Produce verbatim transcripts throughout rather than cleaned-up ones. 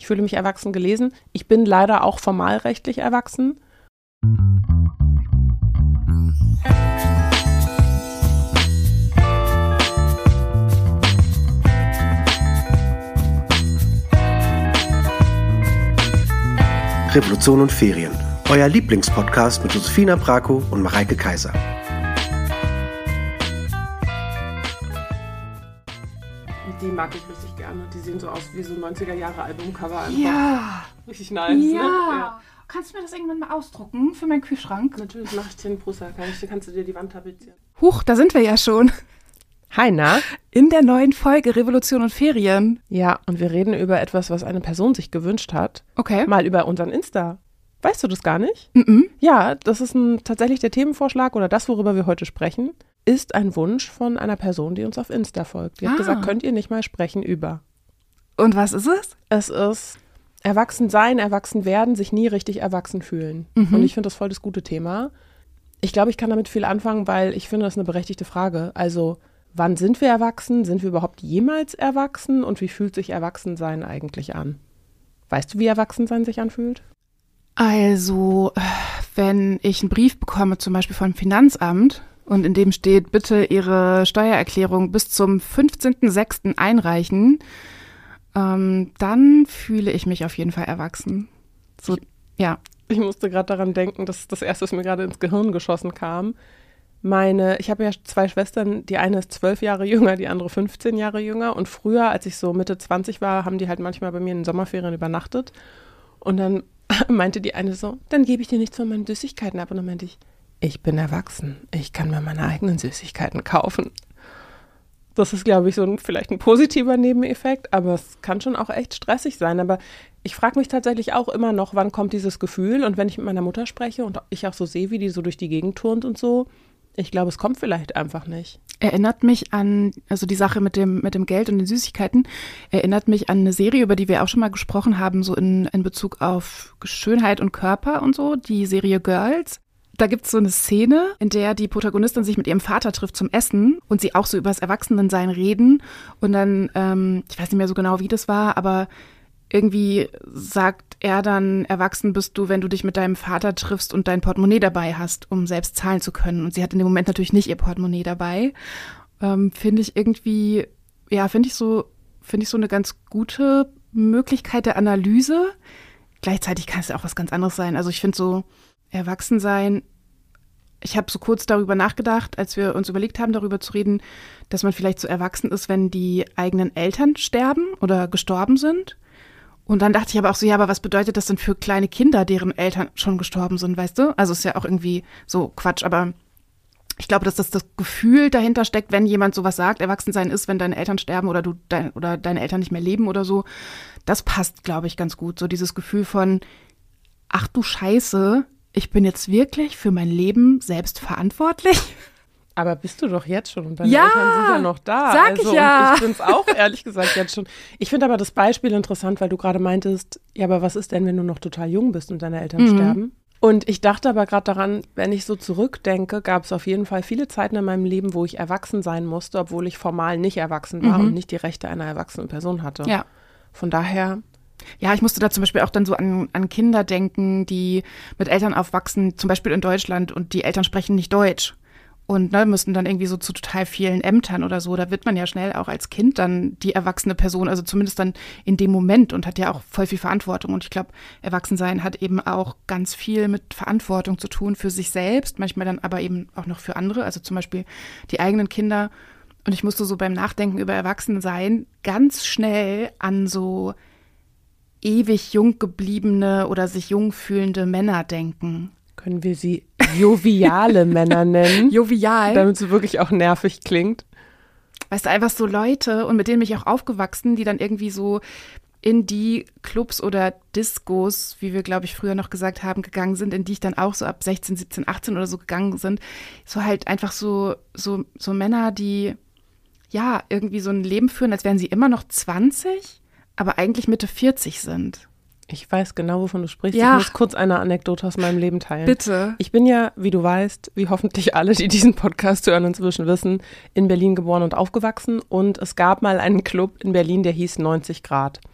Ich fühle mich erwachsen gelesen. Ich bin leider auch formalrechtlich erwachsen. Revolution und Ferien. Euer Lieblingspodcast mit Josefina Brako und Mareike Kaiser. Die mag ich richtig gerne. Die sehen so aus wie so neunziger-Jahre-Albumcover. Ja. Richtig nice. Ja. Ne? Ja. Kannst du mir das irgendwann mal ausdrucken für meinen Kühlschrank? Natürlich mache ich dir einen Poster. Kann ich, kannst du dir die Wand tapezieren. Huch, da sind wir ja schon. Hi, na? In der neuen Folge Revolution und Ferien. Ja, und wir reden über etwas, was eine Person sich gewünscht hat. Okay. Mal über unseren Insta. Weißt du das gar nicht? Mhm. Ja, das ist ein, tatsächlich der Themenvorschlag oder das, worüber wir heute sprechen, ist ein Wunsch von einer Person, die uns auf Insta folgt. Die hat Ah. gesagt, könnt ihr nicht mal sprechen über. Und was ist es? Es ist erwachsen sein, erwachsen werden, sich nie richtig erwachsen fühlen. Mhm. Und ich finde das voll das gute Thema. Ich glaube, ich kann damit viel anfangen, weil ich finde, das ist eine berechtigte Frage. Also, wann sind wir erwachsen? Sind wir überhaupt jemals erwachsen? Und wie fühlt sich Erwachsensein eigentlich an? Weißt du, wie Erwachsensein sich anfühlt? Also, wenn ich einen Brief bekomme, zum Beispiel vom Finanzamt, und in dem steht, bitte Ihre Steuererklärung bis zum fünfzehnten sechsten einreichen, ähm, dann fühle ich mich auf jeden Fall erwachsen. So, ja. Ich musste gerade daran denken, dass das erste, was mir gerade ins Gehirn geschossen kam. Meine, ich habe ja zwei Schwestern, die eine ist zwölf Jahre jünger, die andere fünfzehn Jahre jünger. Und früher, als ich so Mitte zwanzig war, haben die halt manchmal bei mir in den Sommerferien übernachtet. Und dann meinte die eine so, dann gebe ich dir nichts von meinen Süßigkeiten ab. Und dann meinte ich, ich bin erwachsen, ich kann mir meine eigenen Süßigkeiten kaufen. Das ist, glaube ich, so ein, vielleicht ein positiver Nebeneffekt, aber es kann schon auch echt stressig sein. Aber ich frage mich tatsächlich auch immer noch, wann kommt dieses Gefühl? Und wenn ich mit meiner Mutter spreche und ich auch so sehe, wie die so durch die Gegend turnt und so, ich glaube, es kommt vielleicht einfach nicht. Erinnert mich an, also die Sache mit dem, mit dem Geld und den Süßigkeiten, erinnert mich an eine Serie, über die wir auch schon mal gesprochen haben, so in, in Bezug auf Schönheit und Körper und so, die Serie Girls. Da gibt es so eine Szene, in der die Protagonistin sich mit ihrem Vater trifft zum Essen und sie auch so über das Erwachsenensein reden. Und dann, ähm, ich weiß nicht mehr so genau, wie das war, aber irgendwie sagt er dann, erwachsen bist du, wenn du dich mit deinem Vater triffst und dein Portemonnaie dabei hast, um selbst zahlen zu können. Und sie hat in dem Moment natürlich nicht ihr Portemonnaie dabei. Ähm, finde ich irgendwie, ja, finde ich so, finde ich so eine ganz gute Möglichkeit der Analyse. Gleichzeitig kann es ja auch was ganz anderes sein. Also ich finde so, Erwachsensein, ich habe so kurz darüber nachgedacht, als wir uns überlegt haben, darüber zu reden, dass man vielleicht so erwachsen ist, wenn die eigenen Eltern sterben oder gestorben sind. Und dann dachte ich aber auch so, ja, aber was bedeutet das denn für kleine Kinder, deren Eltern schon gestorben sind, weißt du? Also ist ja auch irgendwie so Quatsch, aber ich glaube, dass das das Gefühl dahinter steckt, wenn jemand sowas sagt, Erwachsensein ist, wenn deine Eltern sterben oder du dein, oder deine Eltern nicht mehr leben oder so, das passt, glaube ich, ganz gut. So dieses Gefühl von, ach du Scheiße, ich bin jetzt wirklich für mein Leben selbst verantwortlich. Aber bist du doch jetzt schon und deine Ja, Eltern sind ja noch da. sag also, ich ja. Und ich bin es auch ehrlich gesagt jetzt schon. Ich finde aber das Beispiel interessant, weil du gerade meintest, ja, aber was ist denn, wenn du noch total jung bist und deine Eltern Mhm. sterben? Und ich dachte aber gerade daran, wenn ich so zurückdenke, gab es auf jeden Fall viele Zeiten in meinem Leben, wo ich erwachsen sein musste, obwohl ich formal nicht erwachsen war Mhm. und nicht die Rechte einer erwachsenen Person hatte. Ja. Von daher, Ja, ich musste da zum Beispiel auch dann so an, an Kinder denken, die mit Eltern aufwachsen, zum Beispiel in Deutschland, und die Eltern sprechen nicht Deutsch. Und ne, müssten dann irgendwie so zu total vielen Ämtern oder so. Da wird man ja schnell auch als Kind dann die erwachsene Person, also zumindest dann in dem Moment, und hat ja auch voll viel Verantwortung. Und ich glaube, Erwachsensein hat eben auch ganz viel mit Verantwortung zu tun für sich selbst, manchmal dann aber eben auch noch für andere, also zum Beispiel die eigenen Kinder. Und ich musste so beim Nachdenken über Erwachsensein ganz schnell an so ewig jung gebliebene oder sich jung fühlende Männer denken. können wir sie joviale Männer nennen, Jovial. damit sie wirklich auch nervig klingt. Weißt du, einfach so Leute, und mit denen bin ich auch aufgewachsen, die dann irgendwie so in die Clubs oder Discos, wie wir, glaube ich, früher noch gesagt haben, gegangen sind, in die ich dann auch so ab sechzehn, siebzehn, achtzehn oder so gegangen sind. So halt einfach so, so, so Männer, die ja irgendwie so ein Leben führen, als wären sie immer noch zwanzig, aber eigentlich Mitte vierzig sind. Ich weiß genau, wovon du sprichst. Ja. Ich muss kurz eine Anekdote aus meinem Leben teilen. Bitte. Ich bin ja, wie du weißt, wie hoffentlich alle, die diesen Podcast hören, inzwischen wissen, in Berlin geboren und aufgewachsen. Und es gab mal einen Club in Berlin, der hieß neunzig Grad.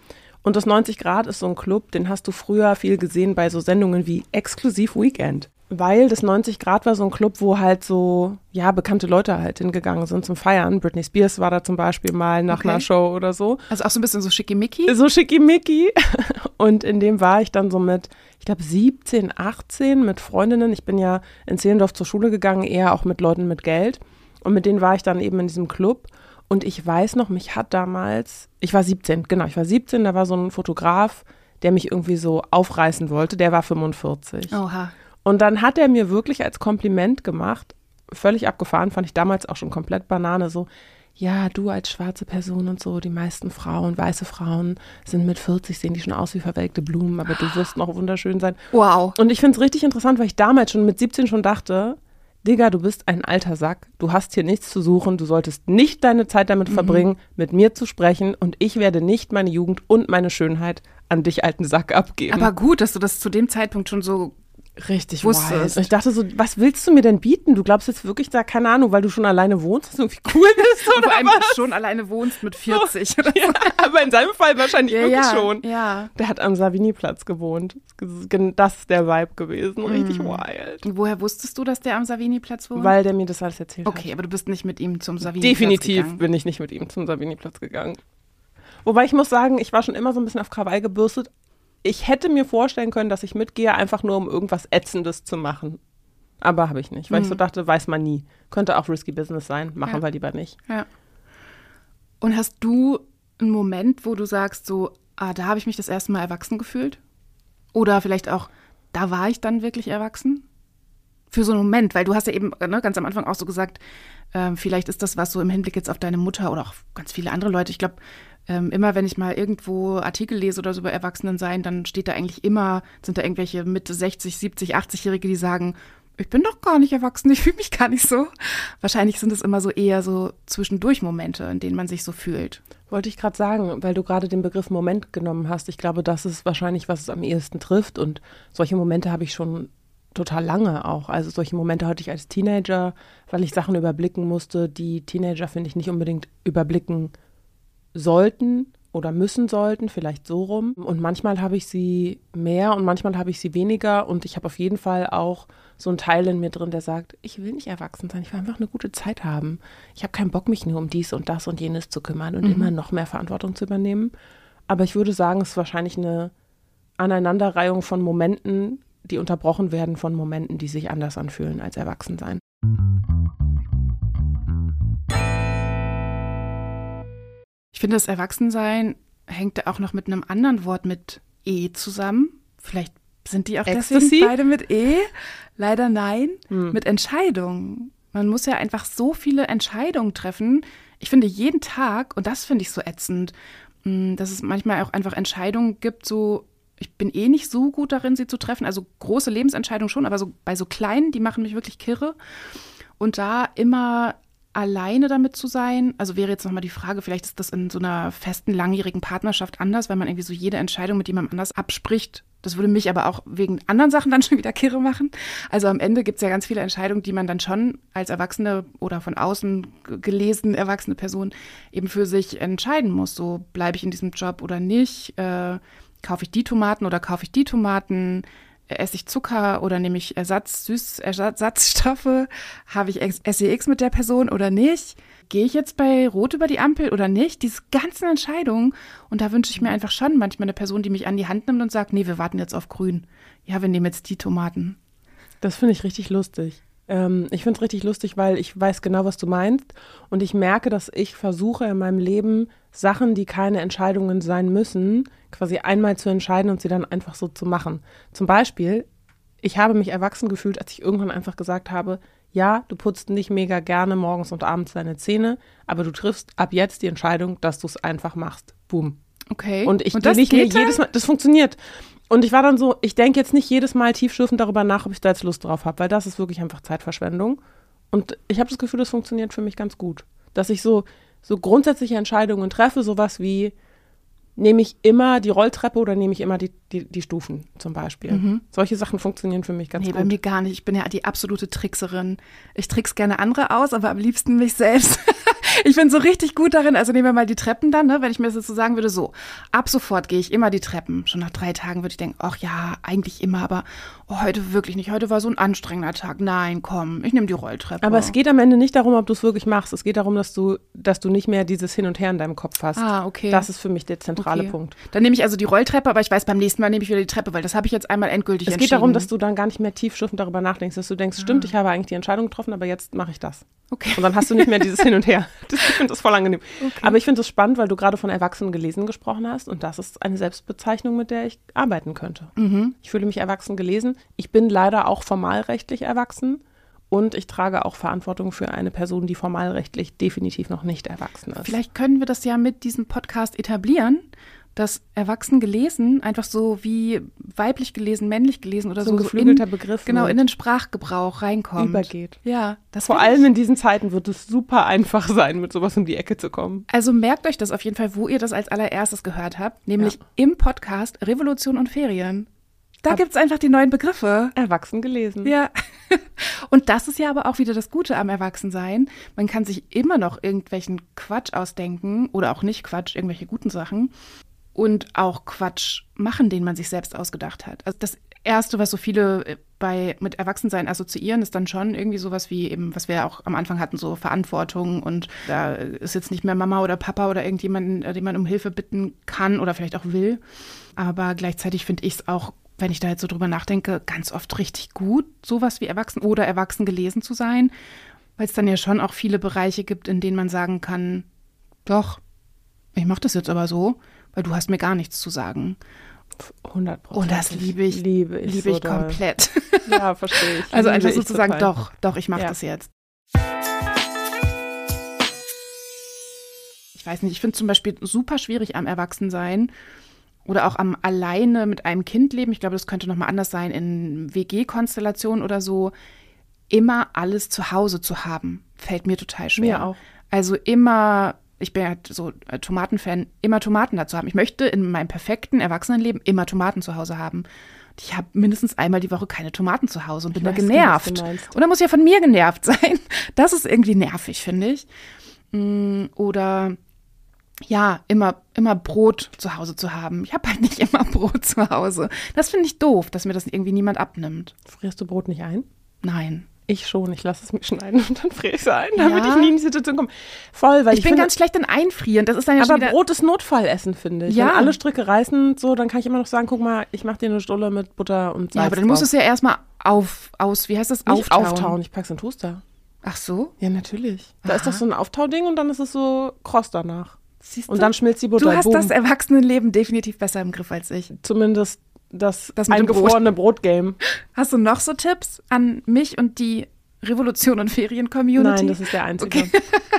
Und das neunzig Grad ist so ein Club, den hast du früher viel gesehen bei so Sendungen wie Exklusiv Weekend. Weil das neunzig Grad war so ein Club, wo halt so, ja, bekannte Leute halt hingegangen sind zum Feiern. Britney Spears war da zum Beispiel mal nach Okay. einer Show oder so. Also auch so ein bisschen so schickimicki? So schickimicki. Und in dem war ich dann so mit, ich glaube siebzehn, achtzehn mit Freundinnen. Ich bin ja in Zehlendorf zur Schule gegangen, eher auch mit Leuten mit Geld. Und mit denen war ich dann eben in diesem Club. Und ich weiß noch, mich hat damals, ich war siebzehn, genau, ich war siebzehn, da war so ein Fotograf, der mich irgendwie so aufreißen wollte, der war fünfundvierzig. Oha. Und dann hat er mir wirklich als Kompliment gemacht, völlig abgefahren, fand ich damals auch schon komplett Banane, so, ja, du als schwarze Person und so, die meisten Frauen, weiße Frauen sind mit vierzig, sehen die schon aus wie verwelkte Blumen, aber du wirst noch wunderschön sein. Wow. Und ich finde es richtig interessant, weil ich damals schon mit siebzehn schon dachte, Digga, du bist ein alter Sack, du hast hier nichts zu suchen, du solltest nicht deine Zeit damit Mhm. verbringen, mit mir zu sprechen und ich werde nicht meine Jugend und meine Schönheit an dich, alten Sack, abgeben. Aber gut, dass du das zu dem Zeitpunkt schon so Richtig wusstest. wild. Und ich dachte so, was willst du mir denn bieten? Du glaubst jetzt wirklich da, keine Ahnung, weil du schon alleine wohnst, dass du irgendwie cool bist und oder vor allem was? schon alleine wohnst mit vierzig. Oder Ja, aber in seinem Fall wahrscheinlich ja, wirklich ja, schon. Ja. Der hat am Savini-Platz gewohnt. Das ist der Vibe gewesen. Richtig Mhm. wild. Und woher wusstest du, dass der am Savini-Platz wohnt? Weil der mir das alles erzählt hat. Okay, aber du bist nicht mit ihm zum Savini-Platz Definitiv gegangen. bin ich nicht mit ihm zum Savini-Platz gegangen. Wobei ich muss sagen, ich war schon immer so ein bisschen auf Krawall gebürstet. Ich hätte mir vorstellen können, dass ich mitgehe, einfach nur um irgendwas Ätzendes zu machen. Aber habe ich nicht, weil Hm. ich so dachte, weiß man nie. Könnte auch risky business sein, machen Ja. wir lieber nicht. Ja. Und hast du einen Moment, wo du sagst, so, ah, da habe ich mich das erste Mal erwachsen gefühlt? Oder vielleicht auch, da war ich dann wirklich erwachsen? Für so einen Moment, weil du hast ja eben ne, ganz am Anfang auch so gesagt, ähm, vielleicht ist das was so im Hinblick jetzt auf deine Mutter oder auch ganz viele andere Leute. Ich glaube, ähm, immer wenn ich mal irgendwo Artikel lese oder so über Erwachsenensein, dann steht da eigentlich immer, sind da irgendwelche Mitte sechzig, siebzig, achtzig-Jährige, die sagen, ich bin doch gar nicht erwachsen, ich fühle mich gar nicht so. Wahrscheinlich sind es immer so eher so Zwischendurch-Momente, in denen man sich so fühlt. Wollte ich gerade sagen, weil du gerade den Begriff Moment genommen hast. Ich glaube, das ist wahrscheinlich, was es am ehesten trifft. Und solche Momente habe ich schon total lange auch. Also solche Momente hatte ich als Teenager, weil ich Sachen überblicken musste, die Teenager, finde ich, nicht unbedingt überblicken sollten oder müssen sollten, vielleicht so rum. Und manchmal habe ich sie mehr und manchmal habe ich sie weniger. Und ich habe auf jeden Fall auch so einen Teil in mir drin, der sagt, ich will nicht erwachsen sein, ich will einfach eine gute Zeit haben. Ich habe keinen Bock, mich nur um dies und das und jenes zu kümmern und mhm. immer noch mehr Verantwortung zu übernehmen. Aber ich würde sagen, es ist wahrscheinlich eine Aneinanderreihung von Momenten, die unterbrochen werden von Momenten, die sich anders anfühlen als Erwachsensein. Ich finde, das Erwachsensein hängt da auch noch mit einem anderen Wort mit E zusammen. Vielleicht sind die auch Ecstasy? deswegen beide mit E. Leider nein. Hm. Mit Entscheidungen. Man muss ja einfach so viele Entscheidungen treffen. Ich finde jeden Tag, und das finde ich so ätzend, dass es manchmal auch einfach Entscheidungen gibt, so, ich bin eh nicht so gut darin, sie zu treffen. Also große Lebensentscheidungen schon, aber so bei so kleinen, die machen mich wirklich kirre. Und da immer alleine damit zu sein, also wäre jetzt nochmal die Frage, vielleicht ist das in so einer festen, langjährigen Partnerschaft anders, weil man irgendwie so jede Entscheidung mit jemandem anders abspricht. Das würde mich aber auch wegen anderen Sachen dann schon wieder kirre machen. Also am Ende gibt es ja ganz viele Entscheidungen, die man dann schon als Erwachsene oder von außen gelesen, erwachsene Person eben für sich entscheiden muss. So, bleibe ich in diesem Job oder nicht? Äh, kaufe ich die Tomaten oder kaufe ich die Tomaten? Esse ich Zucker oder nehme ich Ersatz, Süß, Ersatzstoffe? Habe ich S E X mit der Person oder nicht? Gehe ich jetzt bei Rot über die Ampel oder nicht? Diese ganzen Entscheidungen. Und da wünsche ich mir einfach schon manchmal eine Person, die mich an die Hand nimmt und sagt, nee, wir warten jetzt auf grün. Ja, wir nehmen jetzt die Tomaten. Das finde ich richtig lustig. Ähm, ich finde es richtig lustig, weil ich weiß genau, was du meinst. Und ich merke, dass ich versuche in meinem Leben Sachen, die keine Entscheidungen sein müssen, quasi einmal zu entscheiden und sie dann einfach so zu machen. Zum Beispiel, ich habe mich erwachsen gefühlt, als ich irgendwann einfach gesagt habe, ja, du putzt nicht mega gerne morgens und abends deine Zähne, aber du triffst ab jetzt die Entscheidung, dass du es einfach machst. Boom. Okay. Und ich und gehe das nicht mehr geht dann? jedes Mal, das funktioniert. Und ich war dann so, ich denke jetzt nicht jedes Mal tiefschürfend darüber nach, ob ich da jetzt Lust drauf habe, weil das ist wirklich einfach Zeitverschwendung. Und ich habe das Gefühl, das funktioniert für mich ganz gut. Dass ich so, so grundsätzliche Entscheidungen treffe, sowas wie, nehme ich immer die Rolltreppe oder nehme ich immer die, die, die Stufen zum Beispiel. Mhm. Solche Sachen funktionieren für mich ganz Nee, gut. bei mir gar nicht. Ich bin ja die absolute Trickserin. Ich trickse gerne andere aus, aber am liebsten mich selbst. Ich bin so richtig gut darin, also nehmen wir mal die Treppen dann, ne? Wenn ich mir das jetzt so sagen würde, so, ab sofort gehe ich immer die Treppen. Schon nach drei Tagen würde ich denken, ach ja, eigentlich immer, aber oh, heute wirklich nicht. Heute war so ein anstrengender Tag. Nein, komm, ich nehme die Rolltreppe. Aber es geht am Ende nicht darum, ob du es wirklich machst. Es geht darum, dass du, dass du nicht mehr dieses Hin und Her in deinem Kopf hast. Ah, okay. Das ist für mich der zentrale okay. Punkt. Dann nehme ich also die Rolltreppe, aber ich weiß, beim nächsten Mal nehme ich wieder die Treppe, weil das habe ich jetzt einmal endgültig es entschieden. Es geht darum, dass du dann gar nicht mehr tiefschürfend darüber nachdenkst, dass du denkst, ah. stimmt, ich habe eigentlich die Entscheidung getroffen, aber jetzt mache ich das. Okay. Und dann hast du nicht mehr dieses Hin und Her. Das, ich finde das voll angenehm. Okay. Aber ich finde es spannend, weil du gerade von erwachsen gelesen gesprochen hast und das ist eine Selbstbezeichnung, mit der ich arbeiten könnte. Mhm. Ich fühle mich erwachsen gelesen. Ich bin leider auch formalrechtlich erwachsen und ich trage auch Verantwortung für eine Person, die formalrechtlich definitiv noch nicht erwachsen ist. Vielleicht können wir das ja mit diesem Podcast etablieren, dass erwachsen gelesen einfach so wie weiblich gelesen, männlich gelesen oder so, so ein geflügelter in, Begriff genau wird. in den Sprachgebrauch reinkommt. Übergeht. Ja, das Vor allem in diesen Zeiten wird es super einfach sein, mit sowas um die Ecke zu kommen. Also merkt euch das auf jeden Fall, wo ihr das als allererstes gehört habt, nämlich ja. im Podcast Revolution und Ferien. Da gibt es einfach die neuen Begriffe. Erwachsen gelesen. Ja. Und das ist ja aber auch wieder das Gute am Erwachsensein. Man kann sich immer noch irgendwelchen Quatsch ausdenken oder auch nicht Quatsch, irgendwelche guten Sachen. Und auch Quatsch machen, den man sich selbst ausgedacht hat. Also das Erste, was so viele bei mit Erwachsensein assoziieren, ist dann schon irgendwie sowas wie eben, was wir auch am Anfang hatten, so Verantwortung. Und da ist jetzt nicht mehr Mama oder Papa oder irgendjemanden, den man um Hilfe bitten kann oder vielleicht auch will. Aber gleichzeitig finde ich es auch, wenn ich da jetzt so drüber nachdenke, ganz oft richtig gut, sowas wie erwachsen oder erwachsen gelesen zu sein. Weil es dann ja schon auch viele Bereiche gibt, in denen man sagen kann, doch, ich mache das jetzt aber so, weil du hast mir gar nichts zu sagen. hundert Prozent. Und das liebe ich, liebe ich, liebe ich so komplett. Ja, verstehe ich. Also liebe einfach so zu sagen, total. doch, doch, ich mache ja. das jetzt. Ich weiß nicht, ich finde zum Beispiel super schwierig am Erwachsensein oder auch am alleine mit einem Kind leben. Ich glaube, das könnte nochmal anders sein in W G-Konstellationen oder so. Immer alles zu Hause zu haben, fällt mir total schwer. Mir auch. Also immer... Ich bin ja so Tomatenfan, immer Tomaten dazu haben. Ich möchte in meinem perfekten Erwachsenenleben immer Tomaten zu Hause haben. Ich habe mindestens einmal die Woche keine Tomaten zu Hause und bin da genervt. Und dann muss ja von mir genervt sein. Das ist irgendwie nervig, finde ich. Oder ja, immer, immer Brot zu Hause zu haben. Ich habe halt nicht immer Brot zu Hause. Das finde ich doof, dass mir das irgendwie niemand abnimmt. Frierst du Brot nicht ein? Nein. Ich schon, ich lasse es mir schneiden und dann friere ich es ein, damit ja. ich nie in die Situation komme. Voll, weil ich, ich bin finde, ganz schlecht in Einfrieren. Das ist dann ja aber schon wieder Brot ist Notfallessen, finde ich. Ja. Wenn alle Stricke reißen, so, dann kann ich immer noch sagen, guck mal, ich mache dir eine Stulle mit Butter und Salz. Ja, aber dann musst du es ja erstmal auf, aus, wie heißt das? Nicht auftauen. auftauen, ich pack's in den Toaster. Ach so? Ja, natürlich. Da Aha. ist doch so ein Auftauding und dann ist es so kross danach. Siehst du? Und dann schmilzt die Butter. Du hast Boom. das Erwachsenenleben definitiv besser im Griff als ich. Zumindest das, das mit eingefrorene Brot-Game. Hast du noch so Tipps an mich und die Revolution und Ferien-Community? Nein, das ist der einzige. Okay.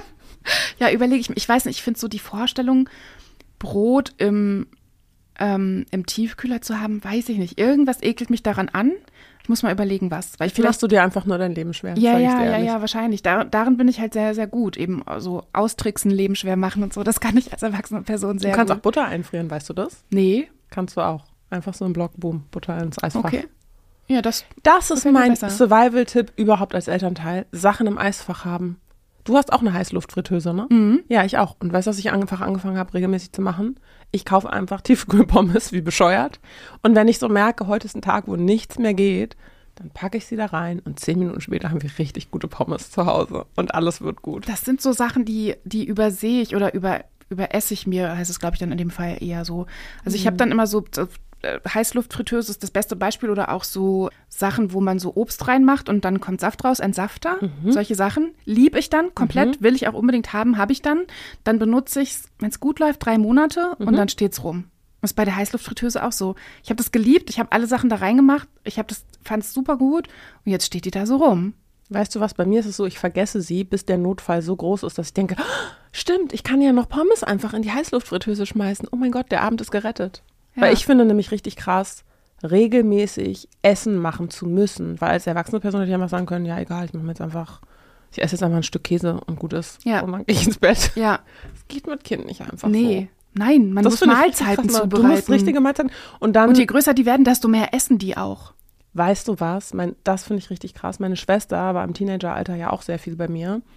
Ja, überlege ich mir. Ich weiß nicht, ich finde so die Vorstellung, Brot im, ähm, im Tiefkühler zu haben, weiß ich nicht. Irgendwas ekelt mich daran an. Ich muss mal überlegen, was. Weil ich vielleicht machst du dir einfach nur dein Leben schwer. Ja, ja, ja, ja, wahrscheinlich. Da, darin bin ich halt sehr, sehr gut. Eben so austricksen, Leben schwer machen und so. Das kann ich als erwachsene Person sehr gut. Du kannst gut. auch Butter einfrieren, weißt du das? Nee. Kannst du auch. Einfach so einen Block, boom, Butter ins Eisfach. Okay. Ja, das, das ist mein Survival-Tipp überhaupt als Elternteil. Sachen im Eisfach haben. Du hast auch eine Heißluftfritteuse, ne? Mhm. Ja, ich auch. Und weißt du, was ich einfach angefangen habe, regelmäßig zu machen? Ich kaufe einfach Tiefkühlpommes, wie bescheuert. Und wenn ich so merke, heute ist ein Tag, wo nichts mehr geht, dann packe ich sie da rein und zehn Minuten später haben wir richtig gute Pommes zu Hause und alles wird gut. Das sind so Sachen, die, die übersehe ich oder über, überesse ich mir, heißt es, glaube ich, dann in dem Fall eher so. Also ich habe dann immer so, so Heißluftfritteuse ist das beste Beispiel oder auch so Sachen, wo man so Obst reinmacht und dann kommt Saft raus, ein Safter. Mhm. Solche Sachen liebe ich dann komplett, mhm. will ich auch unbedingt haben, habe ich dann. Dann benutze ich es, wenn es gut läuft, drei Monate mhm. und dann steht's rum. Das ist bei der Heißluftfritteuse auch so. Ich habe das geliebt, ich habe alle Sachen da reingemacht, ich habe das, fand es super gut und jetzt steht die da so rum. Weißt du was, bei mir ist es so, ich vergesse sie, bis der Notfall so groß ist, dass ich denke, oh, stimmt, ich kann ja noch Pommes einfach in die Heißluftfritteuse schmeißen. Oh mein Gott, der Abend ist gerettet. Ja. Weil ich finde nämlich richtig krass, regelmäßig Essen machen zu müssen. Weil als erwachsene Person hätte ich einfach sagen können, ja egal, ich mache mir jetzt einfach, ich esse jetzt einfach ein Stück Käse und gut ist. Ja. Und dann gehe ich ins Bett. Ja. Das geht mit Kind nicht einfach nee. so. Nein, man das muss Mahlzeiten zubereiten. Du musst richtige Mahlzeiten. Und, dann, und je größer die werden, desto mehr essen die auch. Weißt du was? Mein, das finde ich richtig krass. Meine Schwester war im Teenageralter ja auch sehr viel bei mir.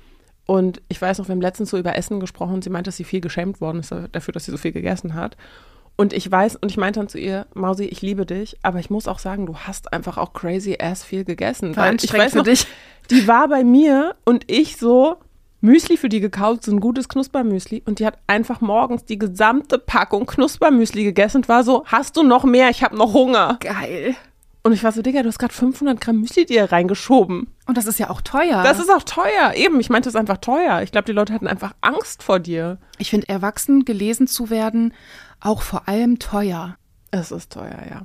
Und ich weiß noch, wir haben letztens so über Essen gesprochen. Sie meinte, dass sie viel geschämt worden ist dafür, dass sie so viel gegessen hat. Und ich weiß, und ich meinte dann zu ihr, Mausi, ich liebe dich, aber ich muss auch sagen, du hast einfach auch crazy ass viel gegessen. War Weil ich weiß für noch, dich. Die war bei mir und ich so Müsli für die gekauft, so ein gutes Knuspermüsli. Und die hat einfach morgens die gesamte Packung Knuspermüsli gegessen und war so, hast du noch mehr? Ich habe noch Hunger. Geil. Und ich war so, Digga, du hast gerade fünfhundert Gramm Müsli dir reingeschoben. Und das ist ja auch teuer. Das ist auch teuer. Eben, ich meinte, das ist einfach teuer. Ich glaube, die Leute hatten einfach Angst vor dir. Ich finde, erwachsen gelesen zu werden, auch vor allem teuer. Es ist teuer, ja.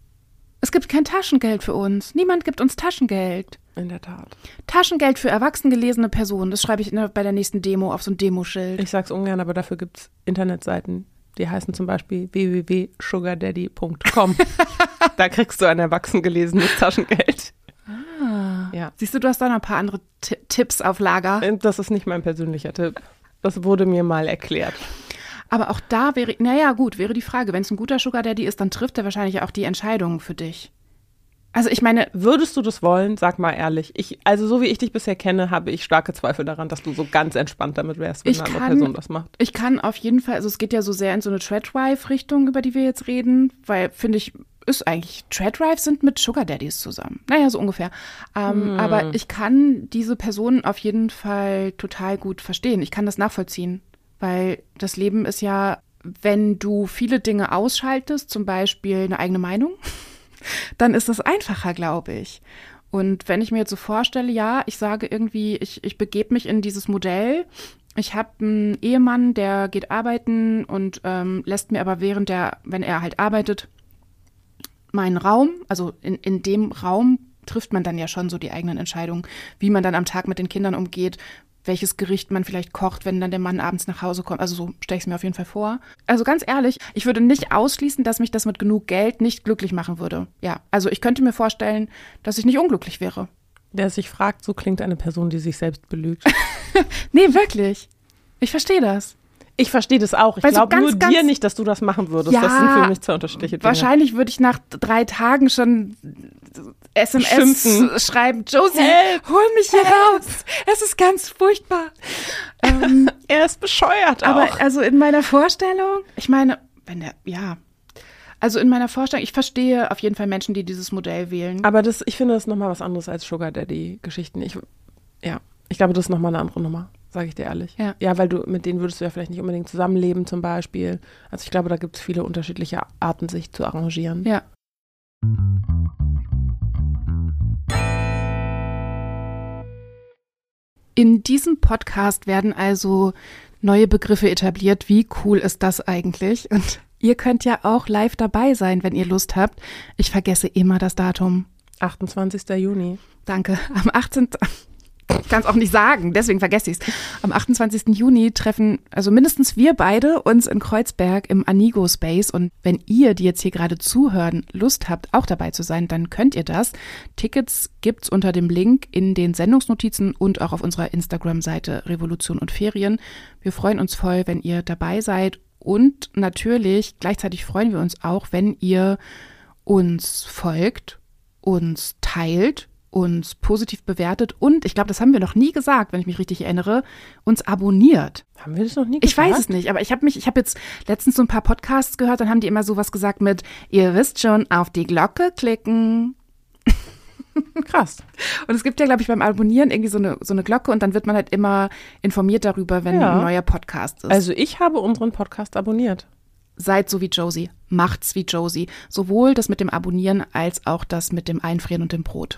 Es gibt kein Taschengeld für uns. Niemand gibt uns Taschengeld. In der Tat. Taschengeld für erwachsen gelesene Personen. Das schreibe ich in der, bei der nächsten Demo auf so ein Demoschild. Ich sag's ungern, aber dafür gibt's Internetseiten. Die heißen zum Beispiel w w w punkt sugar daddy punkt com. Da kriegst du ein erwachsen gelesenes Taschengeld. Ah. Ja. Siehst du, du hast da noch ein paar andere T- Tipps auf Lager. Das ist nicht mein persönlicher Tipp. Das wurde mir mal erklärt. Aber auch da wäre, naja gut, wäre die Frage, wenn es ein guter Sugar Daddy ist, dann trifft er wahrscheinlich auch die Entscheidung für dich. Also ich meine, würdest du das wollen? Sag mal ehrlich. Ich, also so wie ich dich bisher kenne, habe ich starke Zweifel daran, dass du so ganz entspannt damit wärst, wenn ich eine andere kann, Person das macht. Ich kann auf jeden Fall, also es geht ja so sehr in so eine Treadwife-Richtung, über die wir jetzt reden, weil, finde ich, ist eigentlich, Treadwives sind mit Sugar Daddies zusammen. Naja, so ungefähr. Ähm, hm. Aber ich kann diese Personen auf jeden Fall total gut verstehen. Ich kann das nachvollziehen, weil das Leben ist ja, wenn du viele Dinge ausschaltest, zum Beispiel eine eigene Meinung, dann ist es einfacher, glaube ich. Und wenn ich mir jetzt so vorstelle, ja, ich sage irgendwie, ich, ich begebe mich in dieses Modell. Ich habe einen Ehemann, der geht arbeiten und ähm, lässt mir aber während der, wenn er halt arbeitet, meinen Raum, also in, in dem Raum trifft man dann ja schon so die eigenen Entscheidungen, wie man dann am Tag mit den Kindern umgeht, welches Gericht man vielleicht kocht, wenn dann der Mann abends nach Hause kommt. Also so stelle ich es mir auf jeden Fall vor. Also ganz ehrlich, ich würde nicht ausschließen, dass mich das mit genug Geld nicht glücklich machen würde. Ja, also ich könnte mir vorstellen, dass ich nicht unglücklich wäre. Wer sich fragt, so klingt eine Person, die sich selbst belügt. Nee, wirklich. Ich verstehe das. Ich verstehe das auch. Ich glaube so nur ganz, dir nicht, dass du das machen würdest. Ja, das sind für mich zwei unterschiedliche Dinge. Wahrscheinlich würde ich nach drei Tagen schon S M S Schimpfen. Schreiben, Josie, Help, hol mich hier Help. raus. Es ist ganz furchtbar. ähm, er ist bescheuert auch. Aber also in meiner Vorstellung, ich meine, wenn der, ja, also in meiner Vorstellung, ich verstehe auf jeden Fall Menschen, die dieses Modell wählen. Aber das, ich finde das nochmal was anderes als Sugar Daddy-Geschichten. Ich, ja, ich glaube, das ist nochmal eine andere Nummer. Sage ich dir ehrlich. Ja. ja, weil du mit denen würdest du ja vielleicht nicht unbedingt zusammenleben zum Beispiel. Also ich glaube, da gibt es viele unterschiedliche Arten, sich zu arrangieren. Ja. In diesem Podcast werden also neue Begriffe etabliert. Wie cool ist das eigentlich? Und ihr könnt ja auch live dabei sein, wenn ihr Lust habt. Ich vergesse immer das Datum. achtundzwanzigster Juni. Danke. Am achtzehnten Ich kann es auch nicht sagen, deswegen vergesse ich es. Am achtundzwanzigsten Juni treffen also mindestens wir beide uns in Kreuzberg im Anigo Space. Und wenn ihr, die jetzt hier gerade zuhören, Lust habt, auch dabei zu sein, dann könnt ihr das. Tickets gibt's unter dem Link in den Sendungsnotizen und auch auf unserer Instagram-Seite Revolution und Ferien. Wir freuen uns voll, wenn ihr dabei seid. Und natürlich, gleichzeitig freuen wir uns auch, wenn ihr uns folgt, uns teilt, uns positiv bewertet und, ich glaube, das haben wir noch nie gesagt, wenn ich mich richtig erinnere, uns abonniert. Haben wir das noch nie gesagt? Ich weiß es nicht, aber ich habe mich, ich habe jetzt letztens so ein paar Podcasts gehört, dann haben die immer sowas gesagt mit, ihr wisst schon, auf die Glocke klicken. Krass. Und es gibt ja, glaube ich, beim Abonnieren irgendwie so eine, so eine Glocke und dann wird man halt immer informiert darüber, wenn ja. ein neuer Podcast ist. Also ich habe unseren Podcast abonniert. Seid so wie Josie, macht's wie Josie. Sowohl das mit dem Abonnieren als auch das mit dem Einfrieren und dem Brot.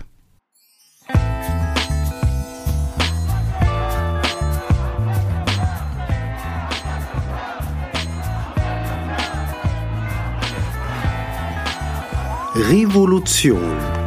Revolution.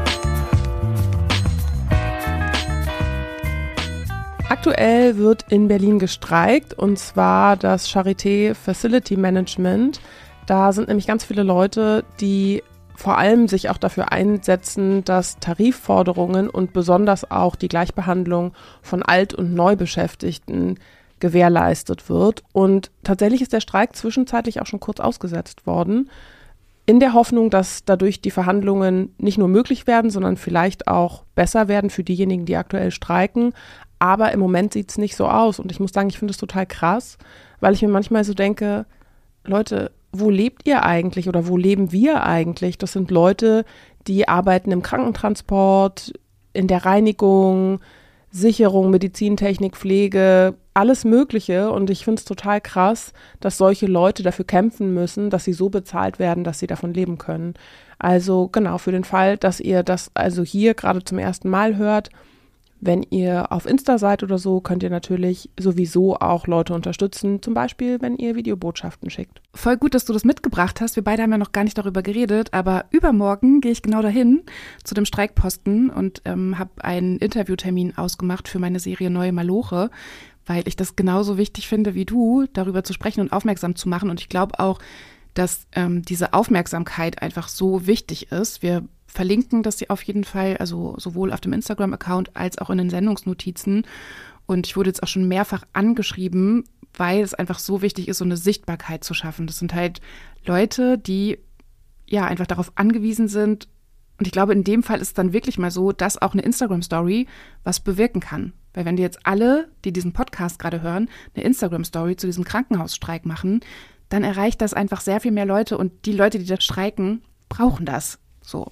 Aktuell wird in Berlin gestreikt und zwar das Charité Facility Management. Da sind nämlich ganz viele Leute, die vor allem sich auch dafür einsetzen, dass Tarifforderungen und besonders auch die Gleichbehandlung von Alt- und Neubeschäftigten gewährleistet wird. Und tatsächlich ist der Streik zwischenzeitlich auch schon kurz ausgesetzt worden, in der Hoffnung, dass dadurch die Verhandlungen nicht nur möglich werden, sondern vielleicht auch besser werden für diejenigen, die aktuell streiken. Aber im Moment sieht es nicht so aus. Und ich muss sagen, ich finde es total krass, weil ich mir manchmal so denke, Leute, wo lebt ihr eigentlich oder wo leben wir eigentlich? Das sind Leute, die arbeiten im Krankentransport, in der Reinigung, Sicherung, Medizintechnik, Pflege, alles Mögliche. Und ich finde es total krass, dass solche Leute dafür kämpfen müssen, dass sie so bezahlt werden, dass sie davon leben können. Also genau, für den Fall, dass ihr das also hier gerade zum ersten Mal hört, wenn ihr auf Insta seid oder so, könnt ihr natürlich sowieso auch Leute unterstützen, zum Beispiel, wenn ihr Videobotschaften schickt. Voll gut, dass du das mitgebracht hast. Wir beide haben ja noch gar nicht darüber geredet, aber übermorgen gehe ich genau dahin zu dem Streikposten und ähm, habe einen Interviewtermin ausgemacht für meine Serie Neue Maloche, weil ich das genauso wichtig finde wie du, darüber zu sprechen und aufmerksam zu machen. Und ich glaube auch, dass ähm, diese Aufmerksamkeit einfach so wichtig ist. Wir verlinken das auf jeden Fall, also sowohl auf dem Instagram-Account als auch in den Sendungsnotizen. Und ich wurde jetzt auch schon mehrfach angeschrieben, weil es einfach so wichtig ist, so eine Sichtbarkeit zu schaffen. Das sind halt Leute, die ja einfach darauf angewiesen sind. Und ich glaube, in dem Fall ist es dann wirklich mal so, dass auch eine Instagram-Story was bewirken kann. Weil wenn die jetzt alle, die diesen Podcast gerade hören, eine Instagram-Story zu diesem Krankenhausstreik machen, dann erreicht das einfach sehr viel mehr Leute. Und die Leute, die da streiken, brauchen das. So.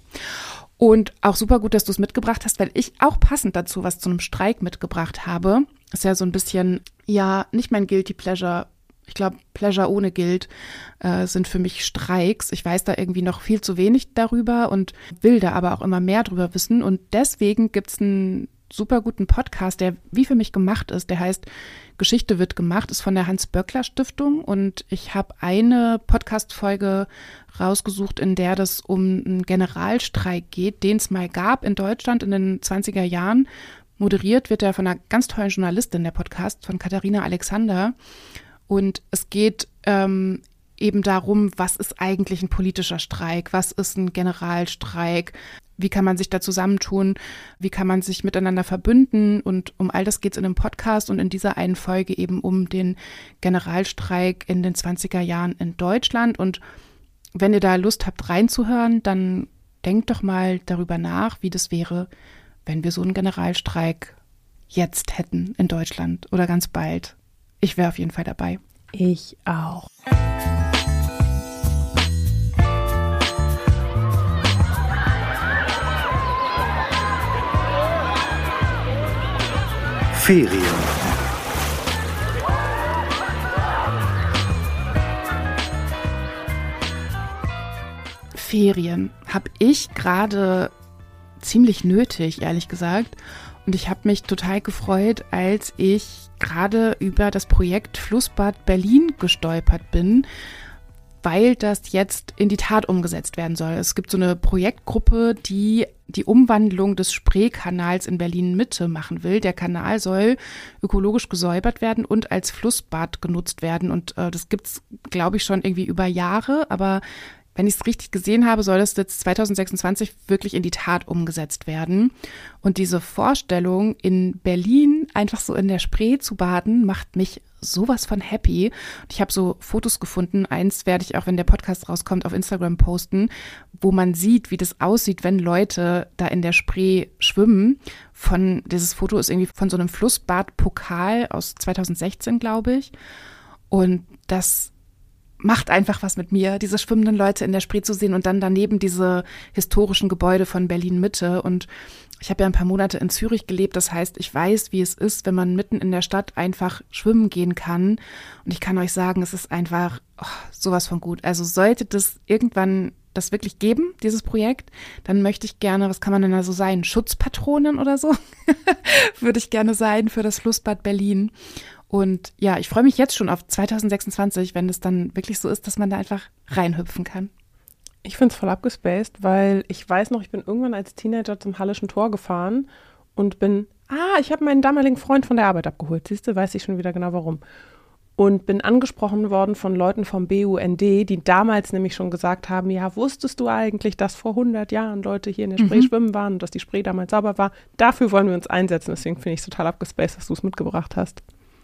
Und auch super gut, dass du es mitgebracht hast, weil ich auch passend dazu was zu einem Streik mitgebracht habe. Ist ja so ein bisschen, ja, nicht mein Guilty Pleasure. Ich glaube, Pleasure ohne Guilt äh, sind für mich Streiks. Ich weiß da irgendwie noch viel zu wenig darüber und will da aber auch immer mehr drüber wissen. Und deswegen gibt es einen super guten Podcast, der wie für mich gemacht ist. Der heißt Geschichte wird gemacht, ist von der Hans-Böckler-Stiftung. Und ich habe eine Podcast-Folge rausgesucht, in der das um einen Generalstreik geht, den es mal gab in Deutschland in den zwanziger Jahren. Moderiert wird er von einer ganz tollen Journalistin, der Podcast, von Katharina Alexander. Und es geht ähm, eben darum, was ist eigentlich ein politischer Streik? Was ist ein Generalstreik? Wie kann man sich da zusammentun? Wie kann man sich miteinander verbünden? Und um all das geht es in einem Podcast und in dieser einen Folge eben um den Generalstreik in den zwanziger Jahren in Deutschland. Und wenn ihr da Lust habt reinzuhören, dann denkt doch mal darüber nach, wie das wäre, wenn wir so einen Generalstreik jetzt hätten in Deutschland oder ganz bald. Ich wäre auf jeden Fall dabei. Ich auch. Ferien. Ferien habe ich gerade ziemlich nötig, ehrlich gesagt. Und ich habe mich total gefreut, als ich gerade über das Projekt Flussbad Berlin gestolpert bin, weil das jetzt in die Tat umgesetzt werden soll. Es gibt so eine Projektgruppe, die die Umwandlung des Spreekanals in Berlin-Mitte machen will. Der Kanal soll ökologisch gesäubert werden und als Flussbad genutzt werden. Und äh, das gibt's, glaube ich, schon irgendwie über Jahre. Aber wenn ich es richtig gesehen habe, soll das jetzt zwanzig sechsundzwanzig wirklich in die Tat umgesetzt werden. Und diese Vorstellung, in Berlin einfach so in der Spree zu baden, macht mich sowas von happy. Und ich habe so Fotos gefunden. Eins werde ich auch, wenn der Podcast rauskommt, auf Instagram posten, wo man sieht, wie das aussieht, wenn Leute da in der Spree schwimmen. Von dieses Foto ist irgendwie von so einem Flussbad-Pokal aus zwanzig sechzehn, glaube ich. Und das macht einfach was mit mir, diese schwimmenden Leute in der Spree zu sehen und dann daneben diese historischen Gebäude von Berlin-Mitte. Und ich habe ja ein paar Monate in Zürich gelebt, das heißt, ich weiß, wie es ist, wenn man mitten in der Stadt einfach schwimmen gehen kann. Und ich kann euch sagen, es ist einfach oh, sowas von gut. Also sollte das irgendwann das wirklich geben, dieses Projekt, dann möchte ich gerne, was kann man denn da so sein, Schutzpatronin oder so, würde ich gerne sein für das Flussbad Berlin. Und ja, ich freue mich jetzt schon auf zwanzig sechsundzwanzig, wenn es dann wirklich so ist, dass man da einfach reinhüpfen kann. Ich finde es voll abgespaced, weil ich weiß noch, ich bin irgendwann als Teenager zum Hallischen Tor gefahren und bin, ah, ich habe meinen damaligen Freund von der Arbeit abgeholt. Siehst du, weiß ich schon wieder genau warum. Und bin angesprochen worden von Leuten vom B U N D, die damals nämlich schon gesagt haben, ja, wusstest du eigentlich, dass vor hundert Jahren Leute hier in der Spree mhm. schwimmen waren und dass die Spree damals sauber war? Dafür wollen wir uns einsetzen. Deswegen finde ich es total abgespaced, dass du es mitgebracht hast.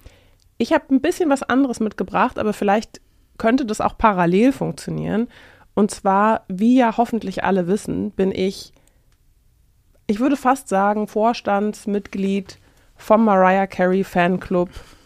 Ich habe ein bisschen was anderes mitgebracht, aber vielleicht könnte das auch parallel funktionieren. Und zwar, wie ja hoffentlich alle wissen, bin ich, ich würde fast sagen, Vorstandsmitglied vom Mariah Carey Fanclub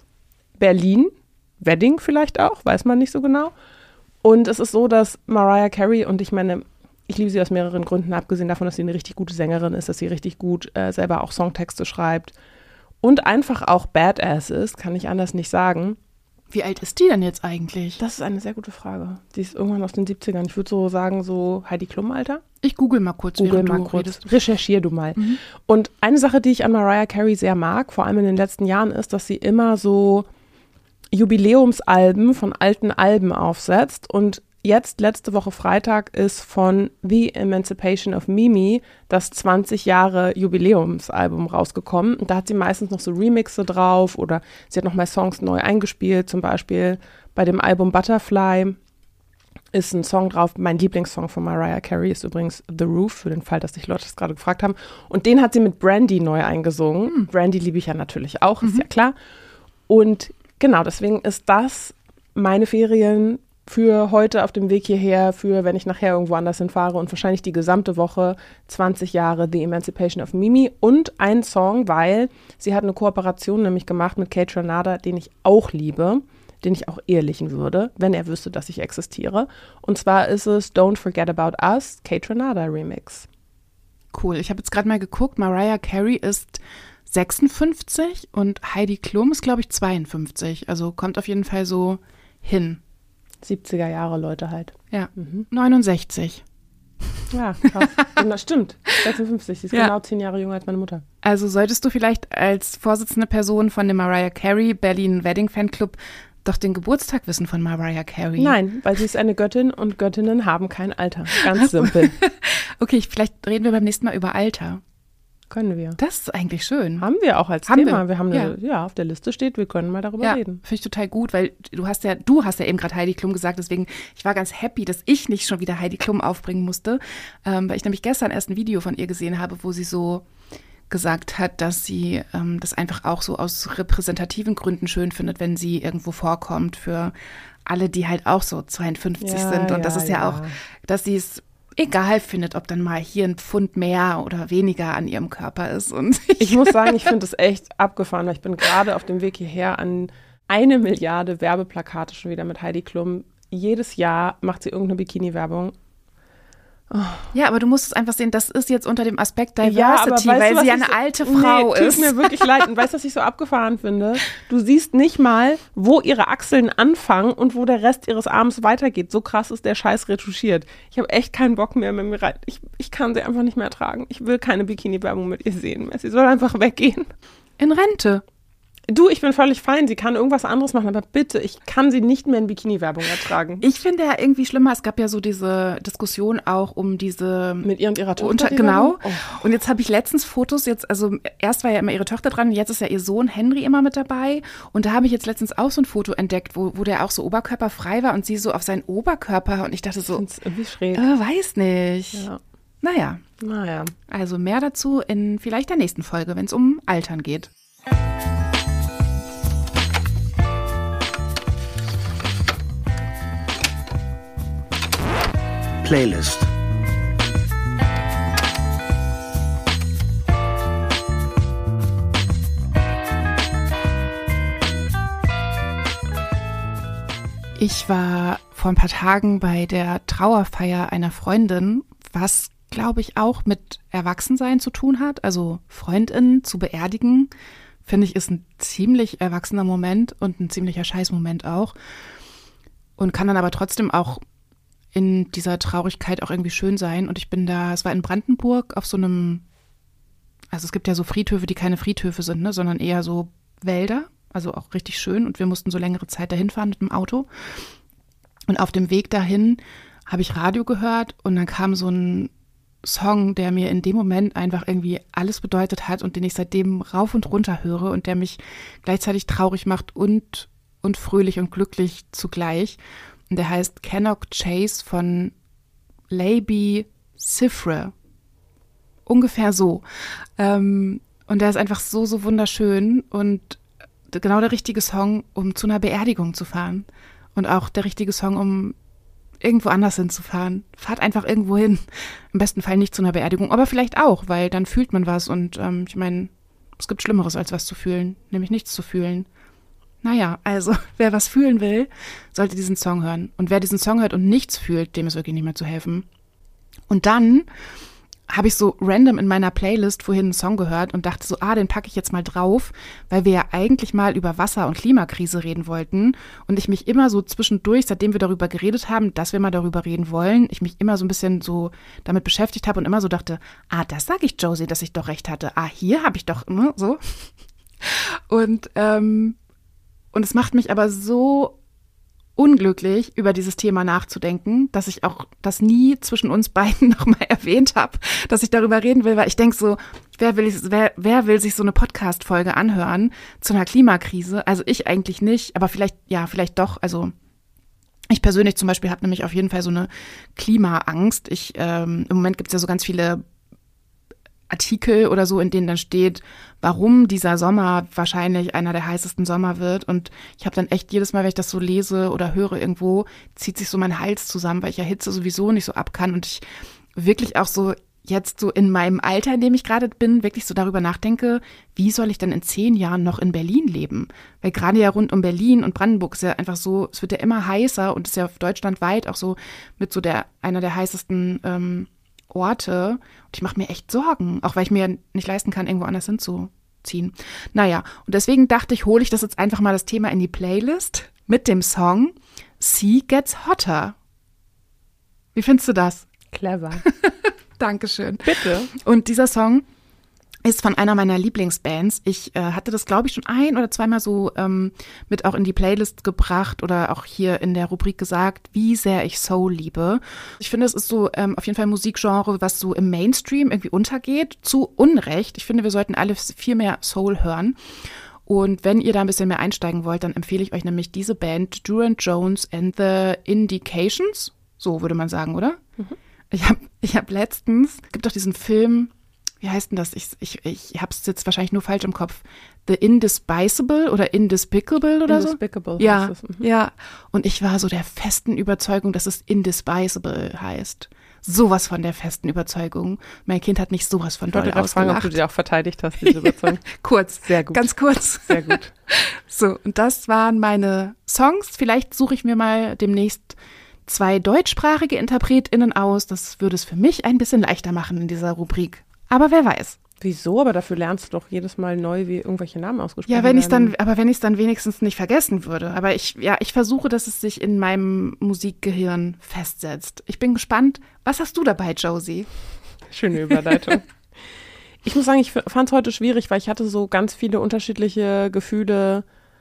Berlin. Wedding vielleicht auch, weiß man nicht so genau. Und es ist so, dass Mariah Carey, und ich meine, ich liebe sie aus mehreren Gründen, abgesehen davon, dass sie eine richtig gute Sängerin ist, dass sie richtig gut äh, selber auch Songtexte schreibt und einfach auch Badass ist, kann ich anders nicht sagen. Wie alt ist die denn jetzt eigentlich? Das ist eine sehr gute Frage. Die ist irgendwann aus den siebzigern. Ich würde so sagen, so Heidi Klum-Alter. Ich google mal kurz, Google während mal du kurz. redest. Recherchier du mal. Mhm. Und eine Sache, die ich an Mariah Carey sehr mag, vor allem in den letzten Jahren, ist, dass sie immer so Jubiläumsalben von alten Alben aufsetzt. Und jetzt, letzte Woche Freitag, ist von The Emancipation of Mimi das zwanzig Jahre Jubiläumsalbum rausgekommen. Und da hat sie meistens noch so Remixe drauf oder sie hat noch mal Songs neu eingespielt. Zum Beispiel bei dem Album Butterfly ist ein Song drauf. Mein Lieblingssong von Mariah Carey ist übrigens The Roof, für den Fall, dass sich Leute das gerade gefragt haben. Und den hat sie mit Brandy neu eingesungen. Mhm. Brandy liebe ich ja natürlich auch, ist mhm. ja klar. Und genau, deswegen ist das meine Ferien für heute auf dem Weg hierher, für wenn ich nachher irgendwo anders hinfahre und wahrscheinlich die gesamte Woche zwanzig Jahre The Emancipation of Mimi und ein Song, weil sie hat eine Kooperation nämlich gemacht mit Kate Ranada, den ich auch liebe, den ich auch ehelichen würde, wenn er wüsste, dass ich existiere. Und zwar ist es Don't Forget About Us, Kate Ranada Remix. Cool, ich habe jetzt gerade mal geguckt, Mariah Carey ist sechsundfünfzig und Heidi Klum ist, glaube ich, zweiundfünfzig. Also kommt auf jeden Fall so hin. siebziger Jahre Leute halt. Ja, mhm. neunundsechzig. Ja, krass. Das stimmt, sechsundfünfzig. Sie ist ja. genau zehn Jahre jünger als meine Mutter. Also solltest du vielleicht als vorsitzende Person von dem Mariah Carey Berlin Wedding Fanclub doch den Geburtstag wissen von Mariah Carey? Nein, weil sie ist eine Göttin und Göttinnen haben kein Alter. Ganz simpel. Okay, vielleicht reden wir beim nächsten Mal über Alter. Können wir. Das ist eigentlich schön. Haben wir auch als haben Thema. Wir, wir haben eine, ja. ja, auf der Liste steht, wir können mal darüber ja, reden. Finde ich total gut, weil du hast ja, du hast ja eben gerade Heidi Klum gesagt, deswegen, ich war ganz happy, dass ich nicht schon wieder Heidi Klum aufbringen musste, ähm, weil ich nämlich gestern erst ein Video von ihr gesehen habe, wo sie so gesagt hat, dass sie ähm, das einfach auch so aus repräsentativen Gründen schön findet, wenn sie irgendwo vorkommt für alle, die halt auch so zweiundfünfzig ja, sind. Und ja, das ist ja, ja auch, dass sie es egal findet, ob dann mal hier ein Pfund mehr oder weniger an ihrem Körper ist. Und ich, ich muss sagen, ich finde das echt abgefahren, weil ich bin gerade auf dem Weg hierher an eine Milliarde Werbeplakate schon wieder mit Heidi Klum. Jedes Jahr macht sie irgendeine Bikini-Werbung. Oh. Ja, aber du musst es einfach sehen, das ist jetzt unter dem Aspekt Diversity, ja, aber weißt weil du, sie eine so, alte Frau nee, ist. Tut mir wirklich leid. Und weißt du, was ich so abgefahren finde? Du siehst nicht mal, wo ihre Achseln anfangen und wo der Rest ihres Arms weitergeht. So krass ist der Scheiß retuschiert. Ich habe echt keinen Bock mehr, mehr rein. Ich, ich kann sie einfach nicht mehr ertragen. Ich will keine Bikini-Werbung mit ihr sehen. Sie soll einfach weggehen. In Rente. Du, ich bin völlig fein, sie kann irgendwas anderes machen, aber bitte, ich kann sie nicht mehr in Bikini-Werbung ertragen. Ich finde ja irgendwie schlimmer, es gab ja so diese Diskussion auch um diese... Mit ihr und ihrer Tochter? Unter, genau. Oh. Und jetzt habe ich letztens Fotos, jetzt, also erst war ja immer ihre Tochter dran, jetzt ist ja ihr Sohn Henry immer mit dabei. Und da habe ich jetzt letztens auch so ein Foto entdeckt, wo, wo der auch so oberkörperfrei war und sie so auf seinen Oberkörper. Und ich dachte so, ich irgendwie schräg. Äh, weiß nicht. Ja. Naja. Naja. Also mehr dazu in vielleicht der nächsten Folge, wenn es um Altern geht. Playlist. Ich war vor ein paar Tagen bei der Trauerfeier einer Freundin, was, glaube ich, auch mit Erwachsensein zu tun hat. Also FreundInnen zu beerdigen, finde ich, ist ein ziemlich erwachsener Moment und ein ziemlicher Scheißmoment auch. Und kann dann aber trotzdem auch in dieser Traurigkeit auch irgendwie schön sein. Und ich bin da, es war in Brandenburg auf so einem, also es gibt ja so Friedhöfe, die keine Friedhöfe sind, ne, sondern eher so Wälder, also auch richtig schön. Und wir mussten so längere Zeit dahin fahren mit dem Auto. Und auf dem Weg dahin habe ich Radio gehört und dann kam so ein Song, der mir in dem Moment einfach irgendwie alles bedeutet hat und den ich seitdem rauf und runter höre und der mich gleichzeitig traurig macht und, und fröhlich und glücklich zugleich. Und der heißt Cannock Chase von Labi Siffre. Ungefähr so. Ähm, und der ist einfach so, so wunderschön und genau der richtige Song, um zu einer Beerdigung zu fahren. Und auch der richtige Song, um irgendwo anders hinzufahren. Fahrt einfach irgendwo hin. Im besten Fall nicht zu einer Beerdigung, aber vielleicht auch, weil dann fühlt man was. Und ähm, ich meine, Es gibt Schlimmeres, als was zu fühlen, nämlich nichts zu fühlen. Naja, also wer was fühlen will, sollte diesen Song hören. Und wer diesen Song hört und nichts fühlt, dem ist wirklich nicht mehr zu helfen. Und dann habe ich so random in meiner Playlist vorhin einen Song gehört und dachte so, ah, den packe ich jetzt mal drauf, weil wir ja eigentlich mal über Wasser- und Klimakrise reden wollten und ich mich immer so zwischendurch, seitdem wir darüber geredet haben, dass wir mal darüber reden wollen, ich mich immer so ein bisschen so damit beschäftigt habe und immer so dachte, ah, das sage ich Josie, dass ich doch recht hatte. Ah, hier habe ich doch, ne, so. Und, ähm, und es macht mich aber so unglücklich, über dieses Thema nachzudenken, dass ich auch das nie zwischen uns beiden nochmal erwähnt habe, dass ich darüber reden will, weil ich denke so, wer will, wer, wer will sich so eine Podcast-Folge anhören zu einer Klimakrise? Also ich eigentlich nicht, aber vielleicht, ja, vielleicht doch. Also ich persönlich zum Beispiel habe nämlich auf jeden Fall so eine Klimaangst. Ich, ähm, im Moment gibt es ja so ganz viele Artikel oder so, in denen dann steht, warum dieser Sommer wahrscheinlich einer der heißesten Sommer wird. Und ich habe dann echt jedes Mal, wenn ich das so lese oder höre irgendwo, zieht sich so mein Hals zusammen, weil ich ja Hitze sowieso nicht so ab kann. Und ich wirklich auch so jetzt so in meinem Alter, in dem ich gerade bin, wirklich so darüber nachdenke, wie soll ich denn in zehn Jahren noch in Berlin leben? Weil gerade ja rund um Berlin und Brandenburg ist ja einfach so, es wird ja immer heißer und ist ja deutschlandweit auch so mit so der einer der heißesten ähm, Orte. Und ich mache mir echt Sorgen, auch weil ich mir nicht leisten kann, irgendwo anders hinzuziehen. Naja, und deswegen dachte ich, hole ich das jetzt einfach mal das Thema in die Playlist mit dem Song Sea Gets Hotter. Wie findest du das? Clever. Dankeschön. Bitte. Und dieser Song ist von einer meiner Lieblingsbands. Ich äh, hatte das, glaube ich, schon ein- oder zweimal so ähm, mit auch in die Playlist gebracht oder auch hier in der Rubrik gesagt, wie sehr ich Soul liebe. Ich finde, es ist so ähm, auf jeden Fall ein Musikgenre, was so im Mainstream irgendwie untergeht. Zu Unrecht. Ich finde, wir sollten alle viel mehr Soul hören. Und wenn ihr da ein bisschen mehr einsteigen wollt, dann empfehle ich euch nämlich diese Band Durand Jones and the Indications. So würde man sagen, oder? Mhm. Ich habe ich hab letztens, es gibt doch diesen Film, wie heißt denn das? Ich, ich, ich habe es jetzt wahrscheinlich nur falsch im Kopf. The Indispensable oder Indespicable oder so? Indespicable. Ja, heißt es. Mhm. ja. Und ich war so der festen Überzeugung, dass es Indispensable heißt. Sowas von der festen Überzeugung. Mein Kind hat mich sowas von doll ausgelacht. Ich wollte gerade fragen, ob du dir auch verteidigt hast, diese Überzeugung. Kurz. Sehr gut. Ganz kurz. Sehr gut. So, und das waren meine Songs. Vielleicht suche ich mir mal demnächst zwei deutschsprachige InterpretInnen aus. Das würde es für mich ein bisschen leichter machen in dieser Rubrik. Aber wer weiß. Wieso? Aber dafür lernst du doch jedes Mal neu, wie irgendwelche Namen ausgesprochen werden. Ja, wenn ich werden. dann, aber wenn ich es dann wenigstens nicht vergessen würde. Aber ich, ja, ich versuche, dass es sich in meinem Musikgehirn festsetzt. Ich bin gespannt. Was hast du dabei, Josie? Schöne Überleitung. Ich muss sagen, ich fand es heute schwierig, weil ich hatte so ganz viele unterschiedliche Gefühle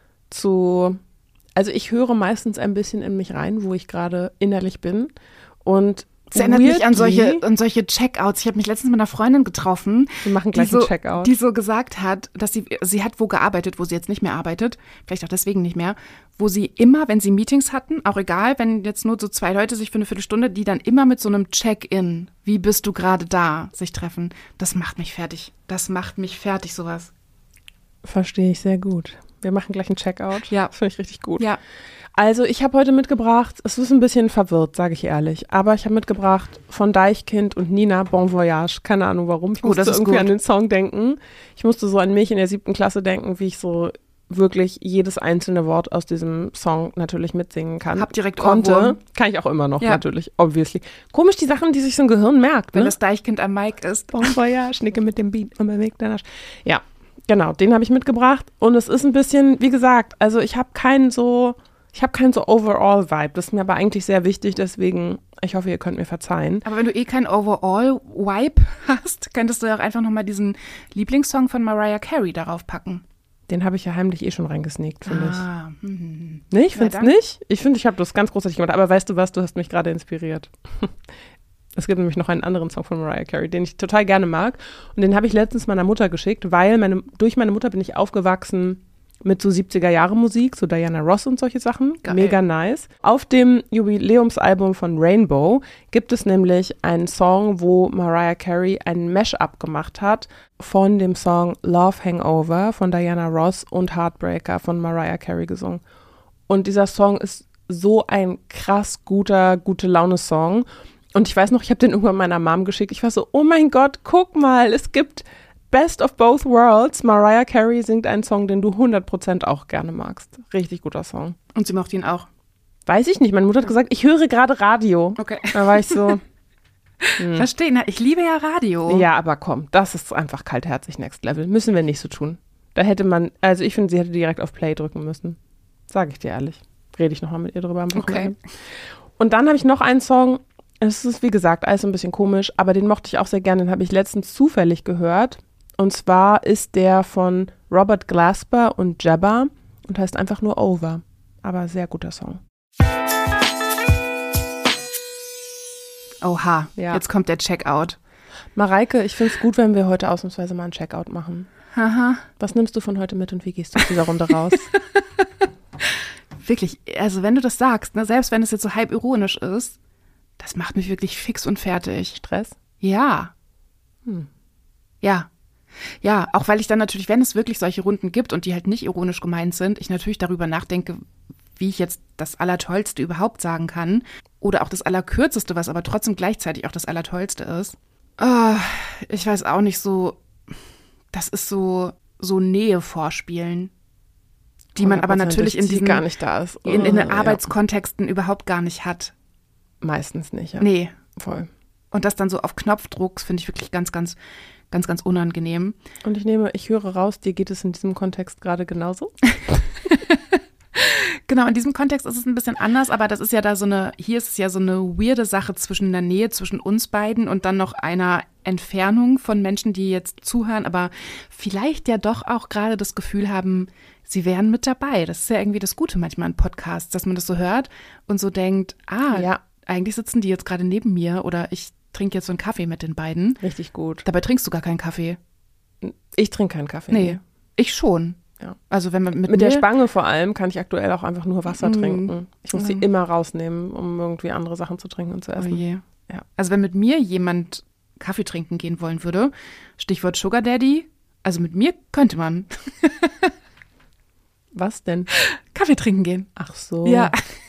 zu, also ich höre meistens ein bisschen in mich rein, wo ich gerade innerlich bin und das erinnert mich an solche, an solche Checkouts. Ich habe mich letztens mit einer Freundin getroffen, Wir machen gleich die, so, einen Checkout. die so gesagt hat, dass sie, sie hat wo gearbeitet, wo sie jetzt nicht mehr arbeitet, vielleicht auch deswegen nicht mehr, wo sie immer, wenn sie Meetings hatten, auch egal, wenn jetzt nur so zwei Leute sich für eine Viertelstunde, die dann immer mit so einem Check-in, wie bist du gerade da, sich treffen. Das macht mich fertig. Das macht mich fertig, sowas. Verstehe ich sehr gut. Wir machen gleich einen Checkout. Ja. Das finde ich richtig gut. Ja. Also ich habe heute mitgebracht, es ist ein bisschen verwirrt, sage ich ehrlich, aber ich habe mitgebracht von Deichkind und Nina Bon Voyage. Keine Ahnung warum. Ich oh, musste das ist irgendwie gut. an den Song denken. Ich musste so an mich in der siebten Klasse denken, wie ich so wirklich jedes einzelne Wort aus diesem Song natürlich mitsingen kann. Hab direkt Konnte. Ohrwurm. Kann ich auch immer noch, ja. natürlich, obviously. Komisch, die Sachen, die sich so ein Gehirn merkt. Wenn ne? das Deichkind am Mic ist. Bon Voyage, nicke mit dem Beat und bewegt deiner Sch- Ja, genau, den habe ich mitgebracht und es ist ein bisschen, wie gesagt, also ich habe keinen so, ich habe keinen so Overall-Vibe, das ist mir aber eigentlich sehr wichtig, deswegen, ich hoffe, ihr könnt mir verzeihen. Aber wenn du eh keinen Overall-Vibe hast, könntest du ja auch einfach nochmal diesen Lieblingssong von Mariah Carey darauf packen. Den habe ich ja heimlich eh schon reingesneakt, finde ah. ich. Hm. Nee, ich finde es ja, nicht. Ich finde, ich habe das ganz großartig gemacht, aber weißt du was, du hast mich gerade inspiriert. Es gibt nämlich noch einen anderen Song von Mariah Carey, den ich total gerne mag. Und den habe ich letztens meiner Mutter geschickt, weil meine, durch meine Mutter bin ich aufgewachsen mit so siebziger-Jahre-Musik, so Diana Ross und solche Sachen. Geil. Mega nice. Auf dem Jubiläumsalbum von Rainbow gibt es nämlich einen Song, wo Mariah Carey ein Mash-up gemacht hat von dem Song Love Hangover von Diana Ross und Heartbreaker von Mariah Carey gesungen. Und dieser Song ist so ein krass guter, gute Laune-Song. Und ich weiß noch, ich habe den irgendwann meiner Mom geschickt. Ich war so, oh mein Gott, guck mal, es gibt Best of Both Worlds. Mariah Carey singt einen Song, den du hundert Prozent auch gerne magst. Richtig guter Song. Und sie mochte ihn auch. Weiß ich nicht. Meine Mutter hat gesagt, ich höre gerade Radio. Okay. Da war ich so... Hm. Verstehe, na, ich liebe ja Radio. Ja, aber komm, das ist einfach kaltherzig Next Level. Müssen wir nicht so tun. Da hätte man, also ich finde, sie hätte direkt auf Play drücken müssen. Sage ich dir ehrlich. Rede ich nochmal mit ihr drüber am Wochenende. Okay. Und dann habe ich noch einen Song, es ist wie gesagt alles ein bisschen komisch, aber den mochte ich auch sehr gerne, den habe ich letztens zufällig gehört. Und zwar ist der von Robert Glasper und Jabba und heißt einfach nur Over. Aber sehr guter Song. Oha, Ja. jetzt kommt der Checkout. Mareike, ich finde es gut, wenn wir heute ausnahmsweise mal einen Checkout machen. Haha. Was nimmst du von heute mit und wie gehst du aus dieser Runde raus? Wirklich, also wenn du das sagst, ne, selbst wenn es jetzt so halb ironisch ist, das macht mich wirklich fix und fertig. Stress? Ja. Hm. Ja. Ja, auch weil ich dann natürlich, wenn es wirklich solche Runden gibt und die halt nicht ironisch gemeint sind, ich natürlich darüber nachdenke, wie ich jetzt das Allertollste überhaupt sagen kann. Oder auch das Allerkürzeste, was aber trotzdem gleichzeitig auch das Allertollste ist. Oh, ich weiß auch nicht so, das ist so, so Nähe vorspielen, die man aber natürlich in die diesen gar nicht da ist. in, in den Ja. Arbeitskontexten überhaupt gar nicht hat. Meistens nicht, ja. Nee. Voll. Und das dann so auf Knopfdruck, finde ich wirklich ganz, ganz, ganz, ganz unangenehm. Und ich nehme, ich höre raus, dir geht es in diesem Kontext gerade genauso. Genau, in diesem Kontext ist es ein bisschen anders, aber das ist ja da so eine, hier ist es ja so eine weirde Sache zwischen der Nähe, zwischen uns beiden und dann noch einer Entfernung von Menschen, die jetzt zuhören, aber vielleicht ja doch auch gerade das Gefühl haben, sie wären mit dabei. Das ist ja irgendwie das Gute manchmal an Podcasts, dass man das so hört und so denkt, ah, Ja. eigentlich sitzen die jetzt gerade neben mir oder ich trinke jetzt so einen Kaffee mit den beiden. Richtig gut. Dabei trinkst du gar keinen Kaffee. Ich trinke keinen Kaffee. Nee, ich schon. Ja. Also wenn man mit, Mit der mir- Spange vor allem kann ich aktuell auch einfach nur Wasser Mm. trinken. Ich muss sie Mm. immer rausnehmen, um irgendwie andere Sachen zu trinken und zu Oh essen. je. Ja. Also wenn mit mir jemand Kaffee trinken gehen wollen würde, Stichwort Sugar Daddy, also mit mir könnte man Was denn? Kaffee trinken gehen. Ach so. Ja.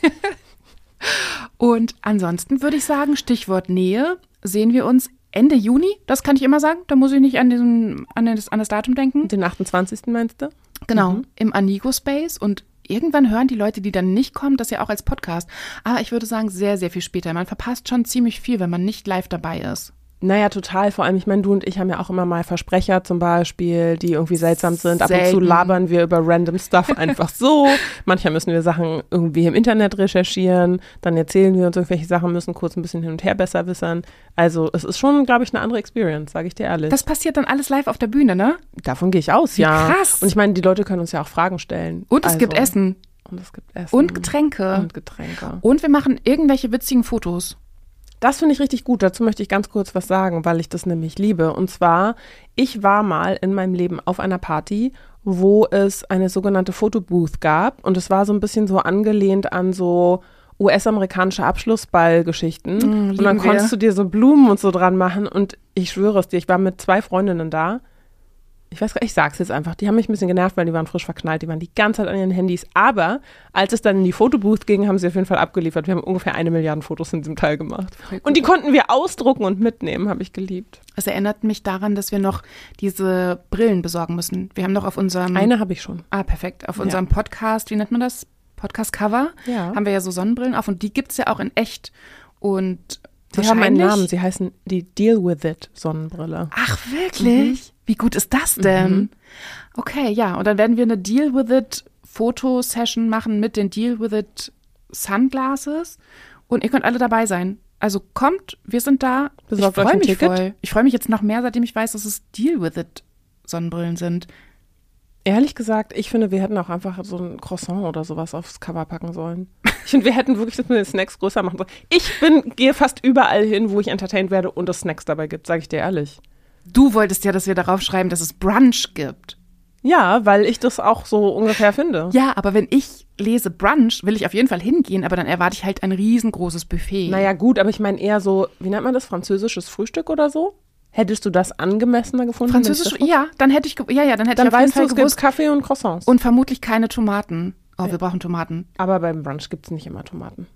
Und ansonsten würde ich sagen, Stichwort Nähe, sehen wir uns Ende Juni, das kann ich immer sagen, da muss ich nicht an, diesen, an, das, an das Datum denken. Den achtundzwanzigsten meinst du? Genau, Mhm. im Anigo Space und irgendwann hören die Leute, die dann nicht kommen, das ja auch als Podcast. Aber ich würde sagen, sehr, sehr viel später. Man verpasst schon ziemlich viel, wenn man nicht live dabei ist. Naja, total. Vor allem, ich meine, du und ich haben ja auch immer mal Versprecher zum Beispiel, die irgendwie seltsam sind. Ab und zu Selten. labern wir über random Stuff einfach so. Manchmal müssen wir Sachen irgendwie im Internet recherchieren. Dann erzählen wir uns irgendwelche Sachen, müssen kurz ein bisschen hin und her besser wissen. Also es ist schon, glaube ich, eine andere Experience, sage ich dir ehrlich. Das passiert dann alles live auf der Bühne, ne? Davon gehe ich aus, Wie ja. krass. Und ich meine, die Leute können uns ja auch Fragen stellen. Und es also, gibt Essen Und es gibt Essen. und Getränke. Und Getränke. Und wir machen irgendwelche witzigen Fotos. Das finde ich richtig gut. Dazu möchte ich ganz kurz was sagen, weil ich das nämlich liebe. Und zwar, ich war mal in meinem Leben auf einer Party, wo es eine sogenannte Fotobooth gab. Und es war so ein bisschen so angelehnt an so U S-amerikanische Abschlussball-Geschichten. Mm, und dann lieben wir. konntest du dir so Blumen und so dran machen. Und ich schwöre es dir, ich war mit zwei Freundinnen da. Ich weiß gar nicht, ich sag's jetzt einfach. Die haben mich ein bisschen genervt, weil die waren frisch verknallt. Die waren die ganze Zeit an ihren Handys. Aber als es dann in die Fotobooth ging, haben sie auf jeden Fall abgeliefert. Wir haben ungefähr eine Milliarde Fotos in diesem Teil gemacht. Voll gut. Und die konnten wir ausdrucken und mitnehmen, habe ich geliebt. Es erinnert mich daran, dass wir noch diese Brillen besorgen müssen. Wir haben noch auf unserem Eine habe ich schon. Ah, perfekt. Auf Ja. unserem Podcast, wie nennt man das? Podcast-Cover, Ja. haben wir ja so Sonnenbrillen auf und die gibt's ja auch in echt. Und Sie haben einen wahrscheinlich- Namen. Sie heißen die Deal With It Sonnenbrille. Ach, wirklich? Wie gut ist das denn? Mhm. Okay, ja. Und dann werden wir eine Deal With It Fotosession machen mit den Deal With It Sunglasses. Und ihr könnt alle dabei sein. Also kommt, wir sind da. Besorgt ich euch freue ein mich Ticket. voll. Ich freue mich jetzt noch mehr, seitdem ich weiß, dass es Deal With It Sonnenbrillen sind. Ehrlich gesagt, ich finde, wir hätten auch einfach so ein Croissant oder sowas aufs Cover packen sollen. Ich finde, wir hätten wirklich das mit den Snacks größer machen sollen. Ich bin, gehe fast überall hin, wo ich entertained werde und es Snacks dabei gibt, sage ich dir ehrlich. Du wolltest ja, dass wir darauf schreiben, dass es Brunch gibt. Ja, weil ich das auch so ungefähr finde. Ja, aber wenn ich lese Brunch, will ich auf jeden Fall hingehen, aber dann erwarte ich halt ein riesengroßes Buffet. Naja, gut, aber ich meine eher so, wie nennt man das, französisches Frühstück oder so? Hättest du das angemessener gefunden? wenn ich Französisch, das- ja, dann hätte ich, ge- ja, ja, dann hätte Dann ich auf jeden weißt du, Fall es gibt gewusst. Kaffee und Croissants. Und vermutlich keine Tomaten. Oh, wir brauchen Tomaten. Aber beim Brunch gibt es nicht immer Tomaten.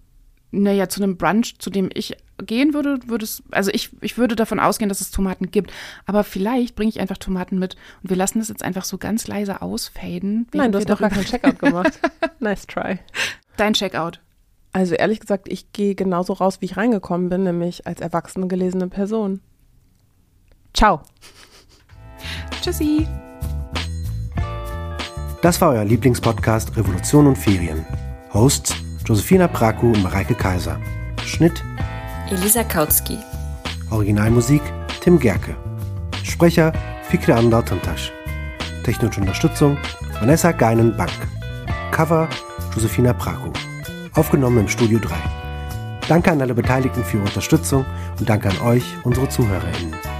Naja, zu einem Brunch, zu dem ich gehen würde, würde es, also ich, ich würde davon ausgehen, dass es Tomaten gibt. Aber vielleicht bringe ich einfach Tomaten mit und wir lassen das jetzt einfach so ganz leise ausfaden. Nein, du hast doch gar keinen Checkout gemacht. Nice try. Dein Checkout. Also ehrlich gesagt, ich gehe genauso raus, wie ich reingekommen bin, nämlich als erwachsene, gelesene Person. Ciao. Tschüssi. Das war euer Lieblingspodcast Revolution und Ferien. Hosts Josefina Praku und Mareike Kaiser. Schnitt Elisa Kautsky. Originalmusik Tim Gerke. Sprecher Fikri Andar Tantasch. Technische Unterstützung Vanessa Geinen-Bank. Cover Josefina Praku. Aufgenommen im Studio drei. Danke an alle Beteiligten für Ihre Unterstützung und danke an euch, unsere ZuhörerInnen.